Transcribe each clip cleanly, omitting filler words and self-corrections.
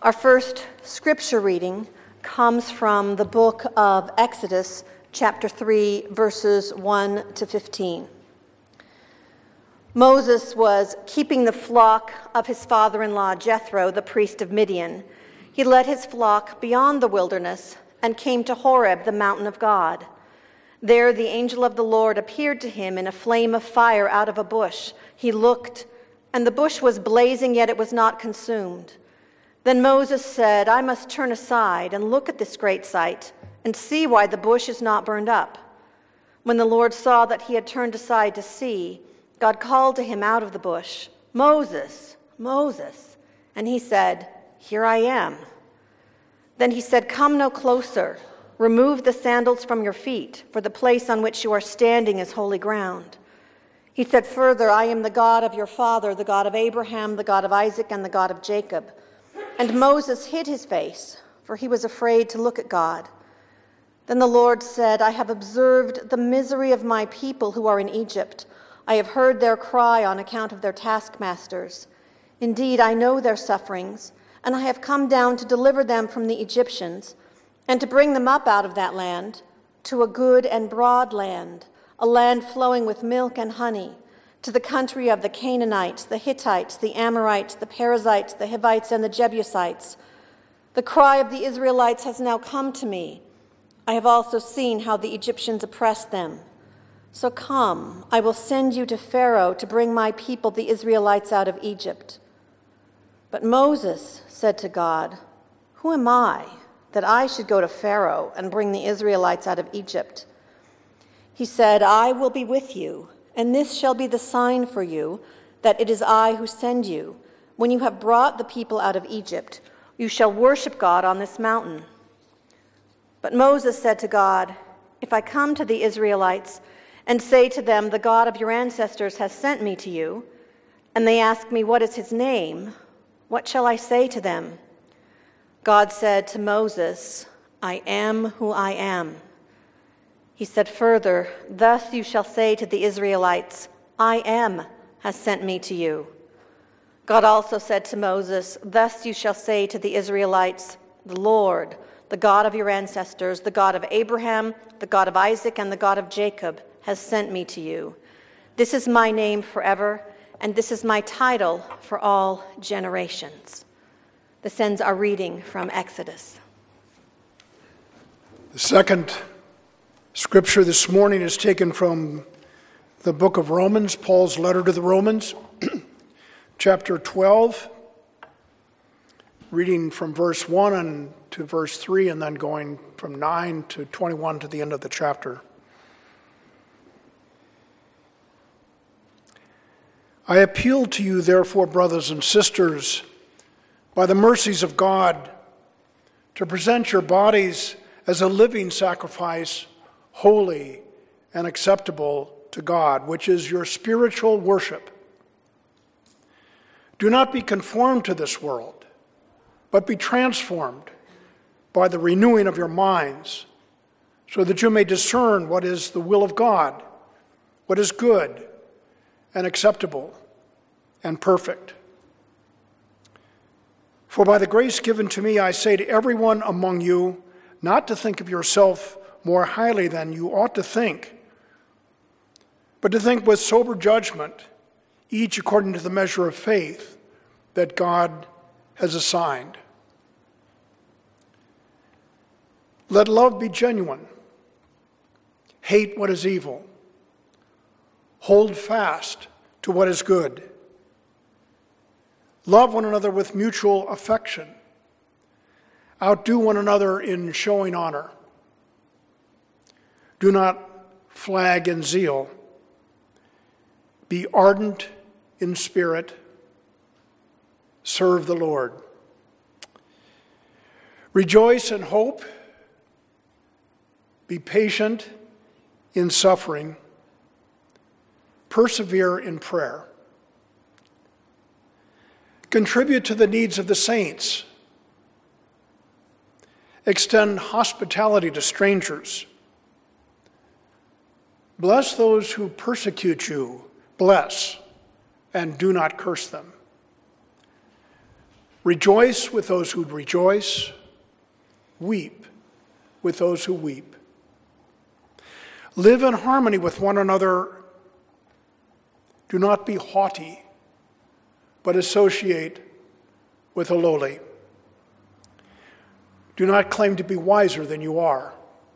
Our first scripture reading comes from the book of Exodus, chapter 3, verses 1 to 15. Moses was keeping the flock of his father-in-law Jethro, the priest of Midian. He led his flock beyond the wilderness and came to Horeb, the mountain of God. There the angel of the Lord appeared to him in a flame of fire out of a bush. He looked, and the bush was blazing, yet it was not consumed. Then Moses said, "I must turn aside and look at this great sight and see why the bush is not burned up." When the Lord saw that he had turned aside to see, God called to him out of the bush, "Moses, Moses." And he said, "Here I am." Then he said, "Come no closer. Remove the sandals from your feet, for the place on which you are standing is holy ground." He said further, "I am the God of your father, the God of Abraham, the God of Isaac, and the God of Jacob." And Moses hid his face, for he was afraid to look at God. Then the Lord said, "I have observed the misery of my people who are in Egypt. I have heard their cry on account of their taskmasters. Indeed, I know their sufferings, and I have come down to deliver them from the Egyptians and to bring them up out of that land to a good and broad land, a land flowing with milk and honey, to the country of the Canaanites, the Hittites, the Amorites, the Perizzites, the Hivites, and the Jebusites. The cry of the Israelites has now come to me. I have also seen how the Egyptians oppressed them. So come, I will send you to Pharaoh to bring my people, the Israelites, out of Egypt." But Moses said to God, "Who am I that I should go to Pharaoh and bring the Israelites out of Egypt?" He said, "I will be with you, and this shall be the sign for you that it is I who send you. When you have brought the people out of Egypt, you shall worship God on this mountain." But Moses said to God, "If I come to the Israelites and say to them, 'The God of your ancestors has sent me to you,' and they ask me, 'What is his name?' what shall I say to them?" God said to Moses, "I am who I am." He said further, "Thus you shall say to the Israelites, 'I am has sent me to you.'" God also said to Moses, "Thus you shall say to the Israelites, 'The Lord, the God of your ancestors, the God of Abraham, the God of Isaac, and the God of Jacob, has sent me to you. This is my name forever, and this is my title for all generations." This ends our reading from Exodus. The second scripture this morning is taken from the book of Romans, Paul's letter to the Romans, chapter 12, reading from verse 1 to verse 3, and then going from 9 to 21 to the end of the chapter. "I appeal to you, therefore, brothers and sisters, by the mercies of God, to present your bodies as a living sacrifice, holy and acceptable to God, which is your spiritual worship. Do not be conformed to this world, but be transformed by the renewing of your minds, so that you may discern what is the will of God, what is good and acceptable and perfect. For by the grace given to me, I say to everyone among you, not to think of yourself more highly than you ought to think, but to think with sober judgment, each according to the measure of faith that God has assigned. Let love be genuine. Hate what is evil. Hold fast to what is good. Love one another with mutual affection. Outdo one another in showing honor. Do not flag in zeal. Be ardent in spirit. Serve the Lord. Rejoice in hope. Be patient in suffering. Persevere in prayer. Contribute to the needs of the saints. Extend hospitality to strangers. Bless those who persecute you. Bless and do not curse them. Rejoice with those who rejoice. Weep with those who weep. Live in harmony with one another. Do not be haughty, but associate with the lowly. Do not claim to be wiser than you are.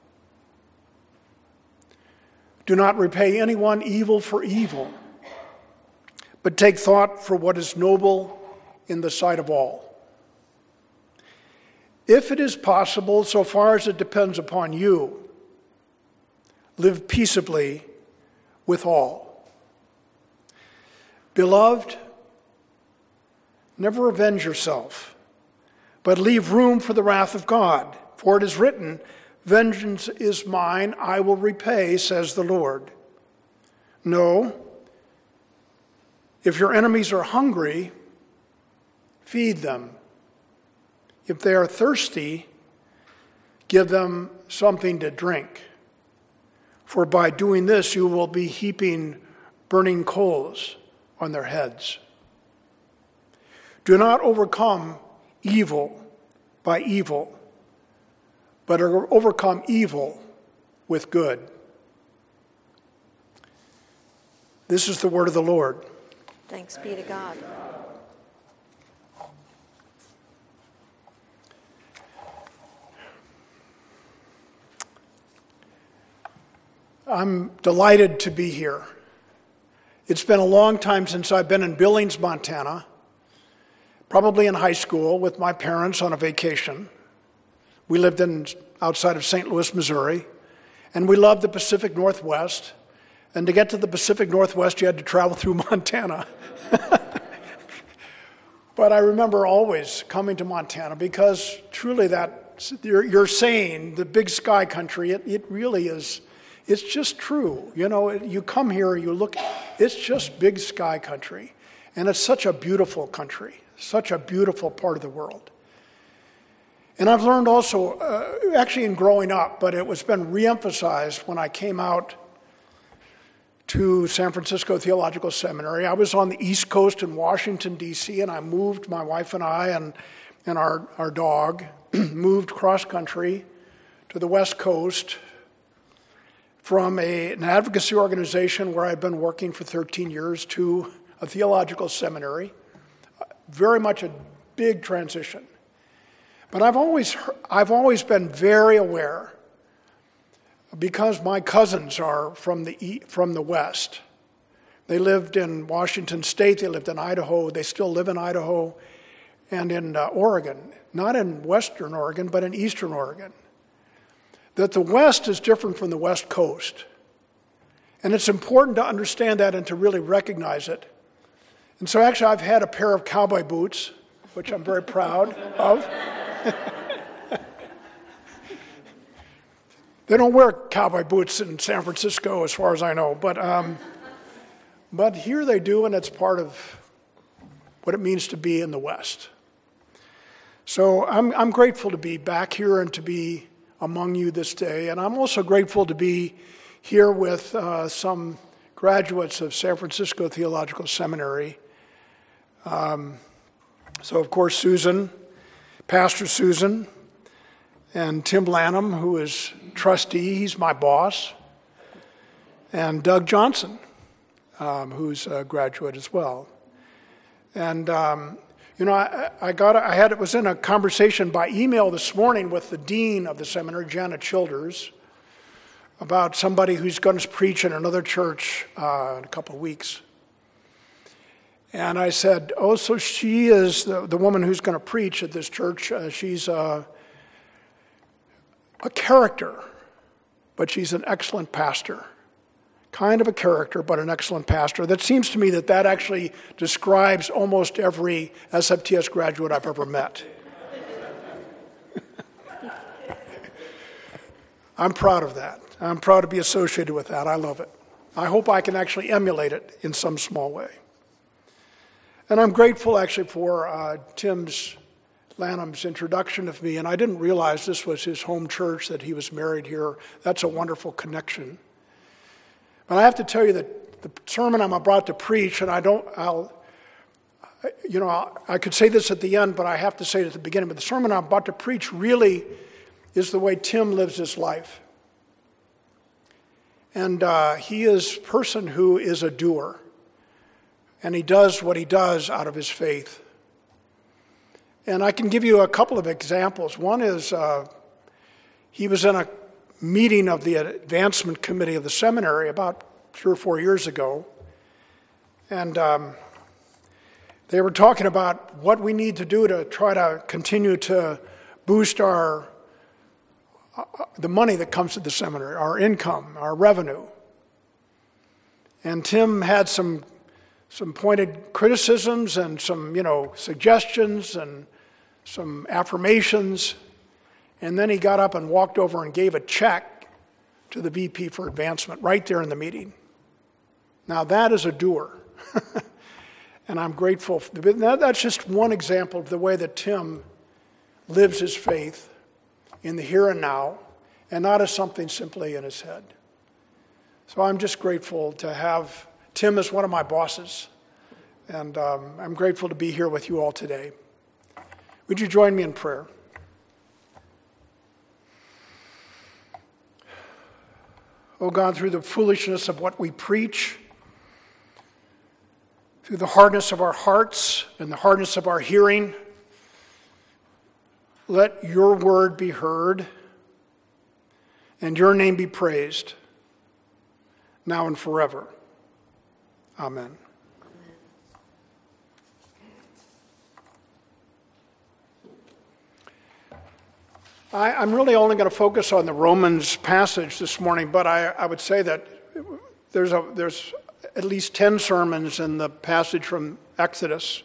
Do not repay anyone evil for evil, but take thought for what is noble in the sight of all. If it is possible, so far as it depends upon you, live peaceably with all. Beloved, never avenge yourself, but leave room for the wrath of God. For it is written, "Vengeance is mine, I will repay, says the Lord." No, if your enemies are hungry, feed them. If they are thirsty, give them something to drink. For by doing this, you will be heaping burning coals on their heads. Do not overcome evil by evil, but overcome evil with good. This is the word of the Lord. Thanks be to God. I'm delighted to be here. It's been a long time since I've been in Billings, Montana, probably in high school with my parents on a vacation. We lived outside of St. Louis, Missouri, and we loved the Pacific Northwest. And to get to the Pacific Northwest, you had to travel through Montana. But I remember always coming to Montana because truly you're saying the big sky country, it really is. It's just true. You know, you come here, you look, it's just big sky country. And it's such a beautiful country, such a beautiful part of the world. And I've learned also, actually in growing up, but it was been reemphasized when I came out to San Francisco Theological Seminary. I was on the East Coast in Washington, D.C., and I moved, my wife and I and our dog, moved cross-country to the West Coast from an advocacy organization where I've been working for 13 years to a theological seminary. Very much a big transition. But I've always been very aware, because my cousins are from the West. They lived in Washington State, they lived in Idaho, they still live in Idaho, and in Oregon. Not in Western Oregon, but in Eastern Oregon. That the West is different from the West Coast. And it's important to understand that and to really recognize it. And so actually I've had a pair of cowboy boots, which I'm very proud of. They don't wear cowboy boots in San Francisco as far as I know, but here they do, and it's part of what it means to be in the West. So I'm grateful to be back here and to be among you this day, and I'm also grateful to be here with some graduates of San Francisco Theological Seminary. So of course Susan, Pastor Susan, and Tim Lanham, who is trustee, he's my boss, and Doug Johnson, who's a graduate as well. And I was in a conversation by email this morning with the dean of the seminary, Janet Childers, about somebody who's going to preach in another church in a couple of weeks. And I said, oh, so she is the woman who's going to preach at this church. She's a character, but she's an excellent pastor. Kind of a character, but an excellent pastor. That seems to me that actually describes almost every SFTS graduate I've ever met. I'm proud of that. I'm proud to be associated with that. I love it. I hope I can actually emulate it in some small way. And I'm grateful actually for Tim Lanham's introduction of me, and I didn't realize this was his home church, that he was married here. That's a wonderful connection. But I have to tell you that the sermon I'm about to preach, and I could say this at the end, but I have to say it at the beginning. But the sermon I'm about to preach really is the way Tim lives his life. And he is a person who is a doer. And he does what he does out of his faith. And I can give you a couple of examples. One is he was in a meeting of the advancement committee of the seminary about 3 or 4 years ago. And they were talking about what we need to do to try to continue to boost the money that comes to the seminary, our income, our revenue. And Tim had some pointed criticisms and some, suggestions and some affirmations. And then he got up and walked over and gave a check to the VP for advancement right there in the meeting. Now that is a doer. And I'm grateful. That's just one example of the way that Tim lives his faith in the here and now, and not as something simply in his head. So I'm just grateful to have Tim as one of my bosses, and I'm grateful to be here with you all today. Would you join me in prayer? Oh God, through the foolishness of what we preach, through the hardness of our hearts and the hardness of our hearing, let your word be heard and your name be praised now and forever. Amen. I'm really only going to focus on the Romans passage this morning, but I would say that there's at least 10 sermons in the passage from Exodus.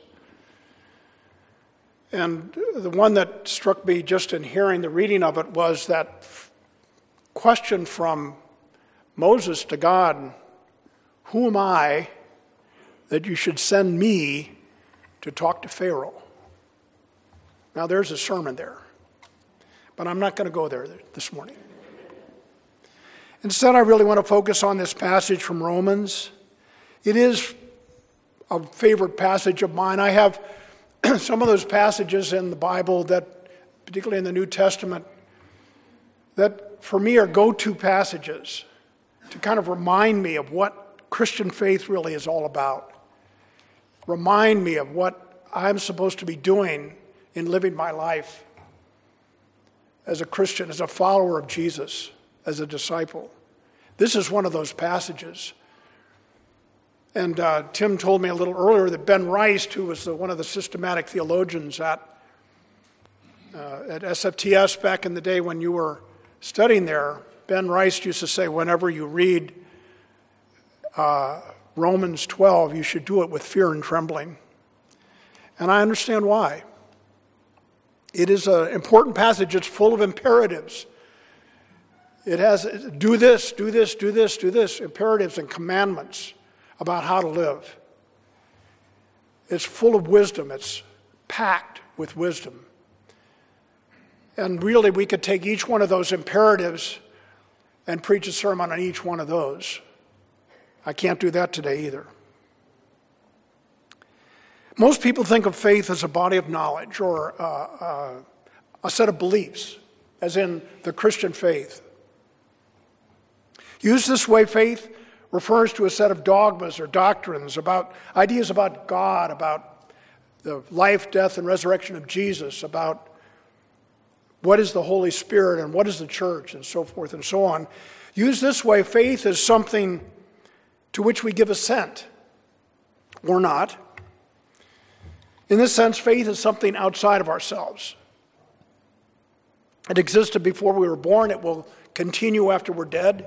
And the one that struck me just in hearing the reading of it was that question from Moses to God, who am I that you should send me to talk to Pharaoh? Now there's a sermon there, but I'm not going to go there this morning. Instead, I really want to focus on this passage from Romans. It is a favorite passage of mine. I have some of those passages in the Bible that, particularly in the New Testament, that for me are go-to passages to kind of remind me of what Christian faith really is all about. Remind me of what I'm supposed to be doing in living my life as a Christian, as a follower of Jesus, as a disciple. This is one of those passages. And Tim told me a little earlier that Ben Rice, who was one of the systematic theologians at SFTS back in the day when you were studying there, Ben Rice used to say, whenever you read Romans 12, you should do it with fear and trembling. And I understand why. It is an important passage. It's full of imperatives. It has do this, do this, do this, do this, imperatives and commandments about how to live. It's full of wisdom. It's packed with wisdom. And really, we could take each one of those imperatives and preach a sermon on each one of those. I can't do that today either. Most people think of faith as a body of knowledge or a set of beliefs, as in the Christian faith. Used this way, faith refers to a set of dogmas or doctrines about ideas about God, about the life, death, and resurrection of Jesus, about what is the Holy Spirit and what is the church, and so forth and so on. Used this way, faith is something to which we give assent, or not. In this sense, faith is something outside of ourselves. It existed before we were born. It will continue after we're dead.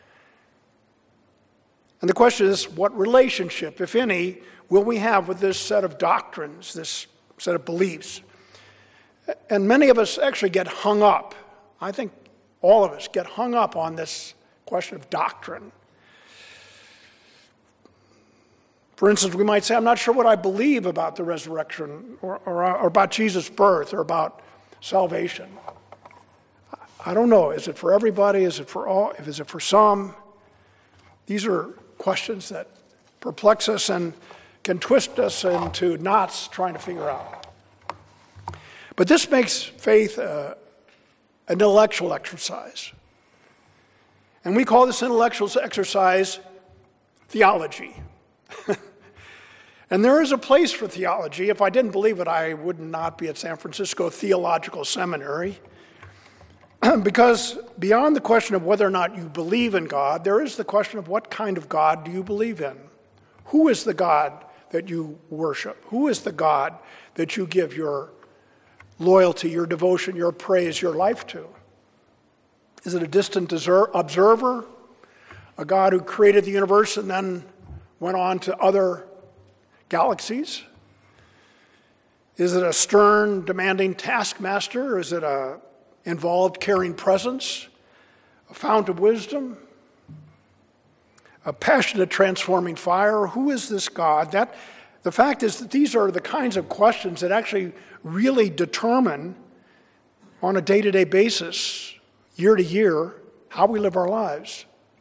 And the question is, what relationship, if any, will we have with this set of doctrines, this set of beliefs? And many of us actually get hung up. I think all of us get hung up on this question of doctrine. For instance, we might say, I'm not sure what I believe about the resurrection or about Jesus' birth or about salvation. I don't know. Is it for everybody? Is it for all? Is it for some? These are questions that perplex us and can twist us into knots trying to figure out. But this makes faith an intellectual exercise. And we call this intellectual exercise theology. And there is a place for theology. If I didn't believe it, I would not be at San Francisco Theological Seminary. Because beyond the question of whether or not you believe in God, there is the question of what kind of God do you believe in? Who is the God that you worship? Who is the God that you give your loyalty, your devotion, your praise, your life to? Is it a distant observer? A God who created the universe and then went on to other galaxies? Is it a stern, demanding taskmaster? Is it a involved, caring presence? A fount of wisdom? A passionate, transforming fire? Who is this God? The fact is that these are the kinds of questions that actually really determine on a day-to-day basis, year to year, how we live our lives.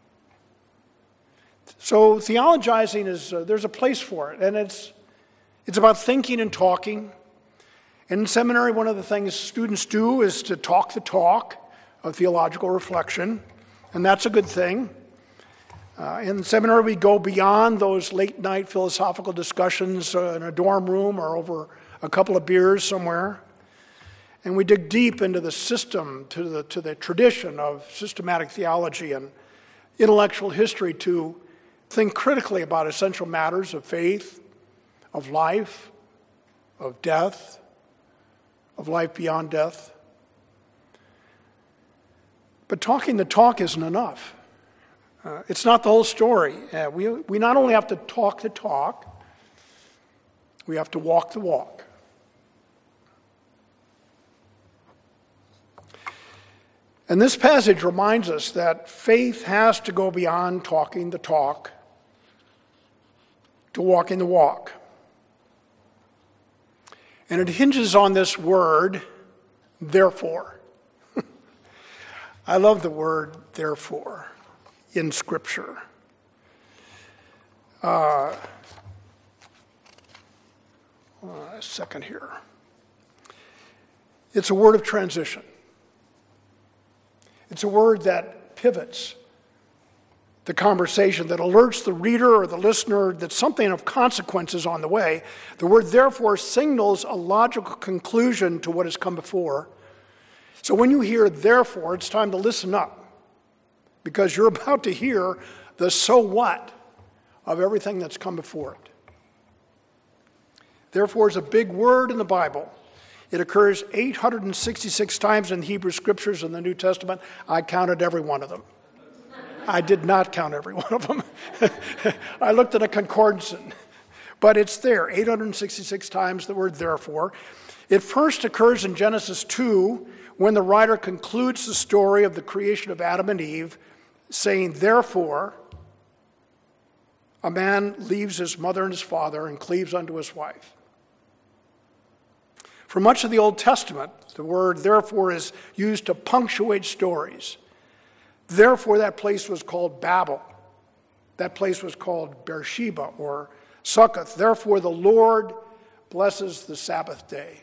So theologizing is, there's a place for it, and it's about thinking and talking. In seminary, one of the things students do is to talk the talk of theological reflection, and that's a good thing. In seminary, we go beyond those late-night philosophical discussions in a dorm room or over a couple of beers somewhere, and we dig deep into the system, to the tradition of systematic theology and intellectual history to think critically about essential matters of faith, of life, of death, of life beyond death. But talking the talk isn't enough. It's not the whole story. We not only have to talk the talk, we have to walk the walk. And this passage reminds us that faith has to go beyond talking the talk to walking the walk. And it hinges on this word, therefore. I love the word therefore in Scripture. A second here. It's a word of transition. It's a word that pivots the conversation, that alerts the reader or the listener that something of consequence is on the way. The word therefore signals a logical conclusion to what has come before. So when you hear therefore, it's time to listen up, because you're about to hear the so what of everything that's come before it. Therefore is a big word in the Bible. It occurs 866 times in Hebrew Scriptures in the New Testament. I counted every one of them. I did not count every one of them. I looked at a concordance, but it's there, 866 times the word therefore. It first occurs in Genesis 2 when the writer concludes the story of the creation of Adam and Eve, saying, therefore, a man leaves his mother and his father and cleaves unto his wife. For much of the Old Testament, the word therefore is used to punctuate stories. Therefore, that place was called Babel. That place was called Beersheba or Succoth. Therefore, the Lord blesses the Sabbath day.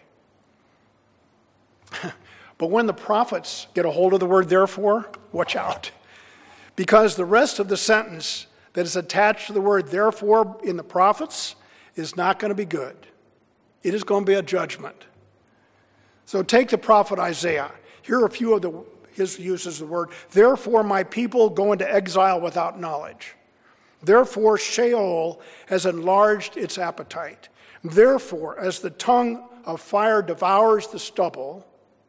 But when the prophets get a hold of the word therefore, watch out. Because the rest of the sentence that is attached to the word therefore in the prophets is not going to be good. It is going to be a judgment. So take the prophet Isaiah. Here are a few of his uses of the word. Therefore, my people go into exile without knowledge. Therefore, Sheol has enlarged its appetite. Therefore, as the tongue of fire devours the stubble, ...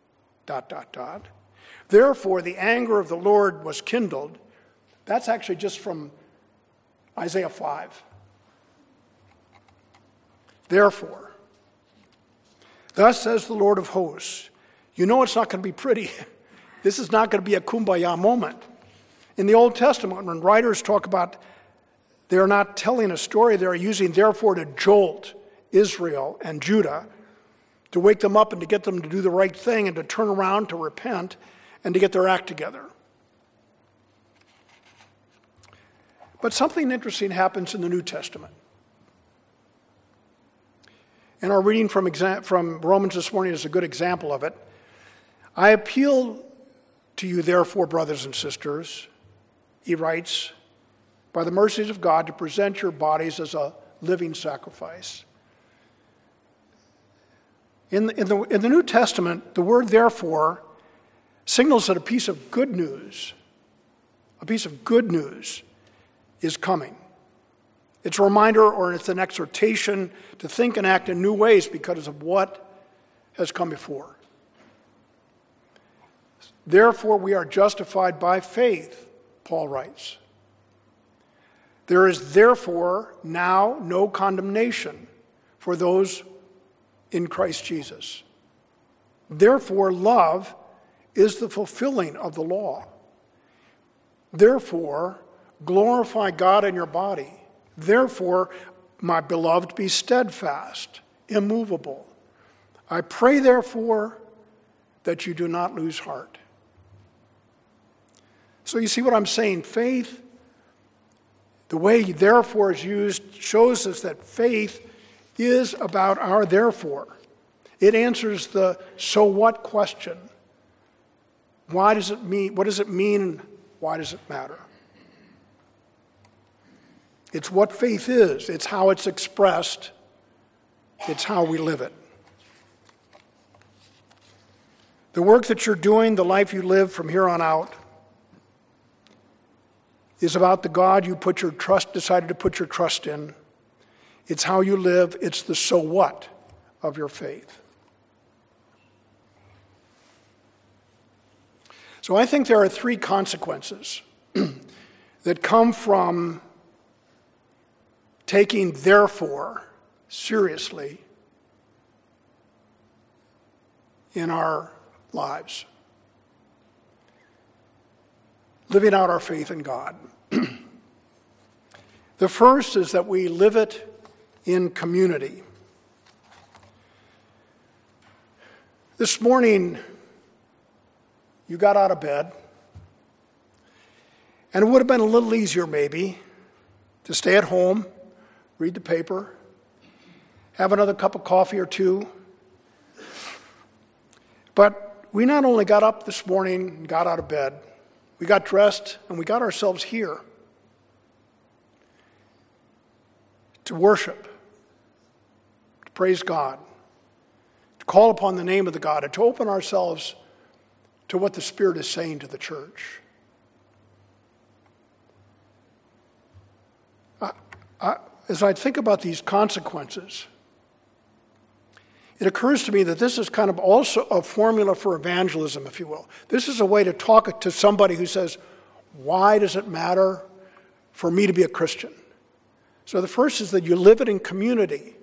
Therefore, the anger of the Lord was kindled. That's actually just from Isaiah 5. Therefore, thus says the Lord of hosts. You know it's not going to be pretty. This is not going to be a kumbaya moment. In the Old Testament, when writers talk about they're not telling a story, they're using therefore to jolt Israel and Judah, to wake them up and to get them to do the right thing and to turn around, to repent, and to get their act together. But something interesting happens in the New Testament. And our reading from Romans this morning is a good example of it. I appeal to you, therefore, brothers and sisters, he writes, by the mercies of God, to present your bodies as a living sacrifice. In the New Testament, the word therefore signals that a piece of good news is coming. It's a reminder or it's an exhortation to think and act in new ways because of what has come before. Therefore, we are justified by faith, Paul writes. There is therefore now no condemnation for those in Christ Jesus. Therefore, love is the fulfilling of the law. Therefore, glorify God in your body. Therefore, my beloved, be steadfast, immovable. I pray, therefore, that you do not lose heart. So you see what I'm saying? Faith, the way therefore is used, shows us that faith is about our therefore. It answers the so what question. Why does it mean? What does it mean? Why does it matter? It's what faith is. It's how it's expressed. It's how we live it. The work that you're doing, the life you live from here on out, is about the God you decided to put your trust in. It's how you live. It's the so what of your faith. So I think there are three consequences that come from taking therefore seriously in our lives. Living out our faith in God. The first is that we live it in community. This morning, you got out of bed, and it would have been a little easier maybe to stay at home, read the paper, have another cup of coffee or two. But we not only got up this morning and got out of bed, we got dressed and we got ourselves here to worship, to praise God, to call upon the name of the God, and to open ourselves to what the Spirit is saying to the church. As I think about these consequences, it occurs to me that this is kind of also a formula for evangelism, if you will. This is a way to talk to somebody who says, why does it matter for me to be a Christian? So the first is that you live it in community.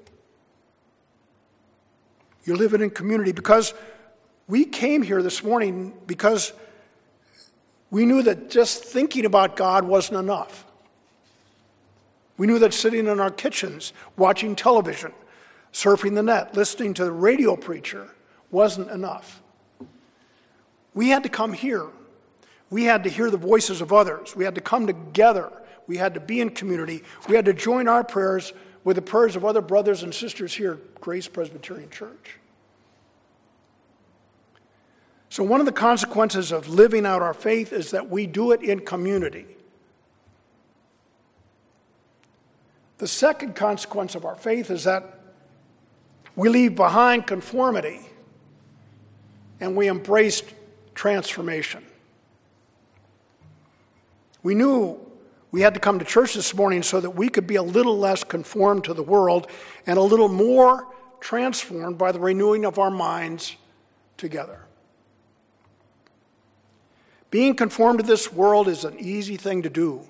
You live it in community because we came here this morning because we knew that just thinking about God wasn't enough. We knew that sitting in our kitchens, watching television, surfing the net, listening to the radio preacher wasn't enough. We had to come here. We had to hear the voices of others. We had to come together. We had to be in community. We had to join our prayers with the prayers of other brothers and sisters here at Grace Presbyterian Church. So one of the consequences of living out our faith is that we do it in community. The second consequence of our faith is that we leave behind conformity and we embraced transformation. We knew we had to come to church this morning so that we could be a little less conformed to the world and a little more transformed by the renewing of our minds together. Being conformed to this world is an easy thing to do.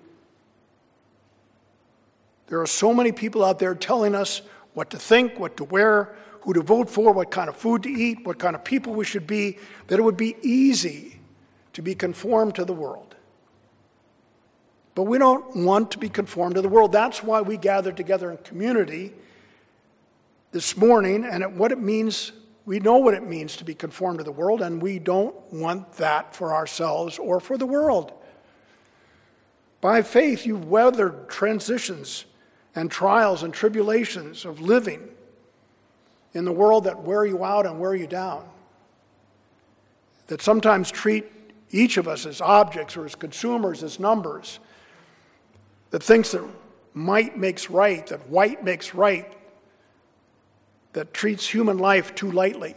There are so many people out there telling us what to think, what to wear, who to vote for, what kind of food to eat, what kind of people we should be, that it would be easy to be conformed to the world. But we don't want to be conformed to the world. That's why we gather together in community this morning, and what it means, we know what it means to be conformed to the world, and we don't want that for ourselves or for the world. By faith, you've weathered transitions and trials and tribulations of living in the world that wear you out and wear you down, that sometimes treat each of us as objects or as consumers, as numbers, that thinks that might makes right, that white makes right, that treats human life too lightly.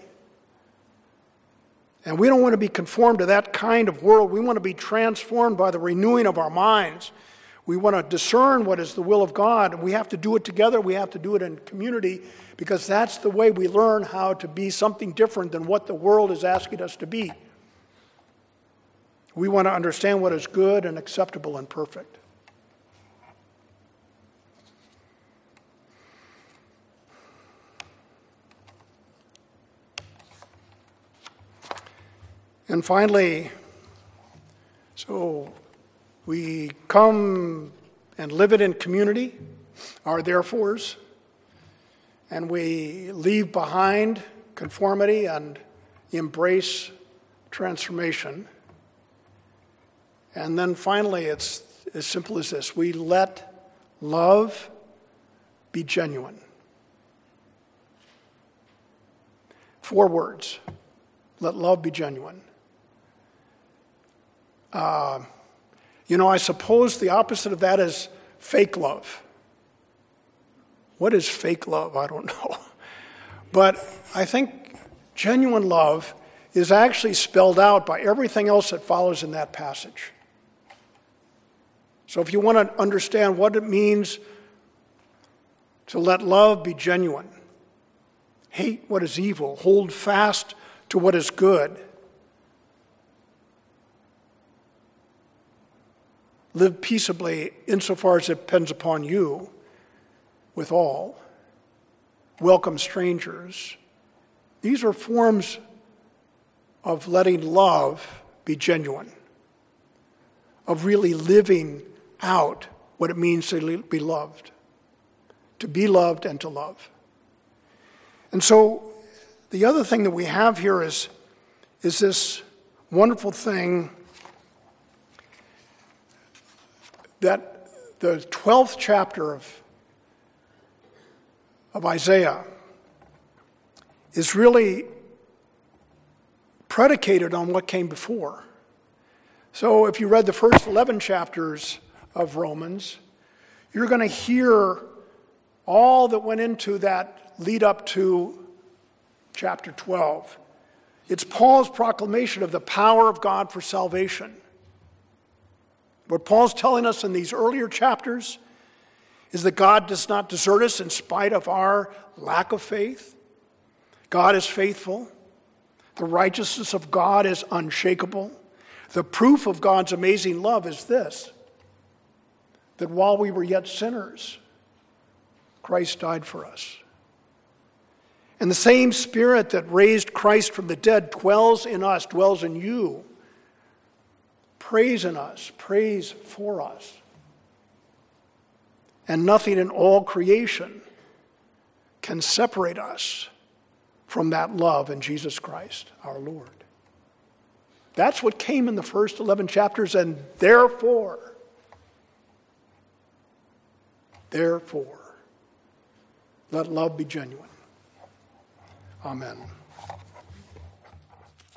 And we don't want to be conformed to that kind of world. We want to be transformed by the renewing of our minds. We want to discern what is the will of God, and we have to do it together. We have to do it in community, because that's the way we learn how to be something different than what the world is asking us to be. We want to understand what is good and acceptable and perfect. And finally, so we come and live it in community, our therefores, and we leave behind conformity and embrace transformation. And then finally, it's as simple as this: we let love be genuine. 4 words. Let love be genuine. I suppose the opposite of that is fake love. What is fake love? I don't know. But I think genuine love is actually spelled out by everything else that follows in that passage. So if you want to understand what it means to let love be genuine, hate what is evil, hold fast to what is good, live peaceably insofar as it depends upon you with all, welcome strangers. These are forms of letting love be genuine, of really living out what it means to be loved and to love. And so the other thing that we have here is this wonderful thing that the 12th chapter of Isaiah is really predicated on what came before. So if you read the first 11 chapters of Romans, you're going to hear all that went into that lead up to chapter 12. It's Paul's proclamation of the power of God for salvation. What Paul's telling us in these earlier chapters is that God does not desert us in spite of our lack of faith. God is faithful. The righteousness of God is unshakable. The proof of God's amazing love is this: that while we were yet sinners, Christ died for us. And the same Spirit that raised Christ from the dead dwells in us, dwells in you, prays in us, prays for us. And nothing in all creation can separate us from that love in Jesus Christ, our Lord. That's what came in the first 11 chapters, and therefore, let love be genuine. Amen.